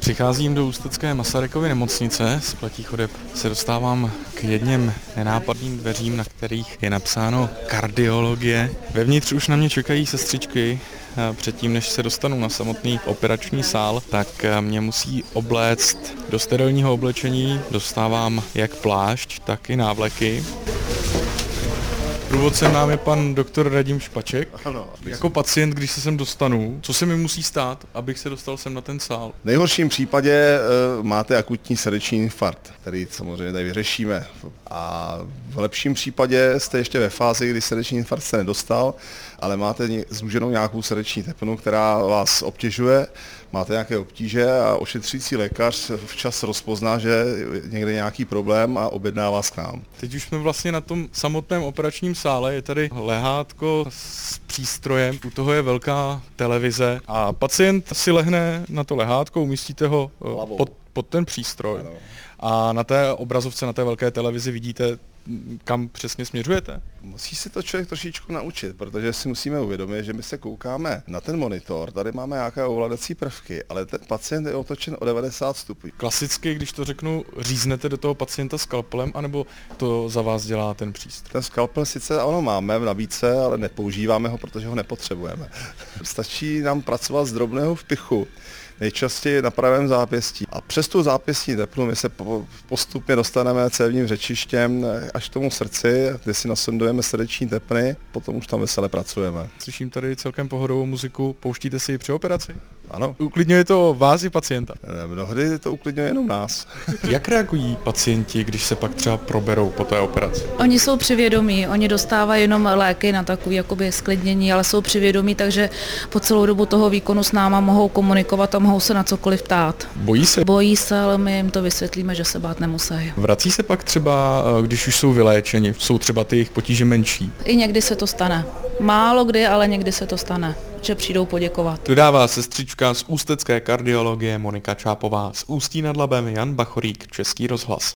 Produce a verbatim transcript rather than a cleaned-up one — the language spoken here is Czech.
Přicházím do ústecké Masarykovy nemocnice, z Platí chodeb se dostávám k jedním nenápadným dveřím, na kterých je napsáno kardiologie. Vevnitř už na mě čekají sestřičky. Předtím, než se dostanu na samotný operační sál, tak mě musí obléct do sterilního oblečení. Dostávám jak plášť, tak i návleky. Průvodcem nám je pan doktor Radim Špaček. Ano. Jako pacient, když se sem dostanu, co se mi musí stát, abych se dostal sem na ten sál? V nejhorším případě uh, máte akutní srdeční infarkt, který samozřejmě tady vyřešíme. A v lepším případě jste ještě ve fázi, kdy srdeční infarkt se nedostal, ale máte zúženou nějakou srdeční tepnu, která vás obtěžuje, máte nějaké obtíže a ošetřující lékař včas rozpozná, že někde nějaký problém a objedná vás k nám. Teď už jsme vlastně na tom samotném operačním sále, je tady lehátko s přístrojem, u toho je velká televize a pacient si lehne na to lehátko, umístíte ho pod, pod ten přístroj. Ano. A na té obrazovce, na té velké televizi vidíte, kam přesně směřujete? Musí si to člověk trošičku naučit, protože si musíme uvědomit, že my se koukáme na ten monitor, tady máme nějaké ovládací prvky, ale ten pacient je otočen o devadesát stupňů. Klasicky, když to řeknu, říznete do toho pacienta skalpelem, anebo to za vás dělá ten přístroj? Ten skalpel sice ano máme v nabídce, ale nepoužíváme ho, protože ho nepotřebujeme. Stačí nám pracovat z drobného vpichu, nejčastěji na pravém zápěstí. A přes tu zápěstní tepnu my se postupně dostaneme cévním řečištěm až k tomu srdci, kde si nasondujeme srdeční tepny, potom už tam veselé pracujeme. Slyším tady celkem pohodovou muziku, pouštíte si ji při operaci? Ano. Uklidňuje to vás i pacienta? Mnohdy to uklidňuje jenom nás. Jak reagují pacienti, když se pak třeba proberou po té operaci? Oni jsou přivědomí, oni dostávají jenom léky na takové jakoby sklidnění, ale jsou přivědomí, takže po celou dobu toho výkonu s náma mohou komunikovat a mohou se na cokoliv ptát. Bojí se? Bojí se, ale my jim to vysvětlíme, že se bát nemusí. Vrací se pak třeba, když už jsou vyléčeni, jsou třeba ty jejich potíže menší? I někdy se to stane. Málo kdy, ale někdy se to stane, že přijdou poděkovat. Dodává sestřička z ústecké kardiologie Monika Čápová, z Ústí nad Labem Jan Bachorík, Český rozhlas.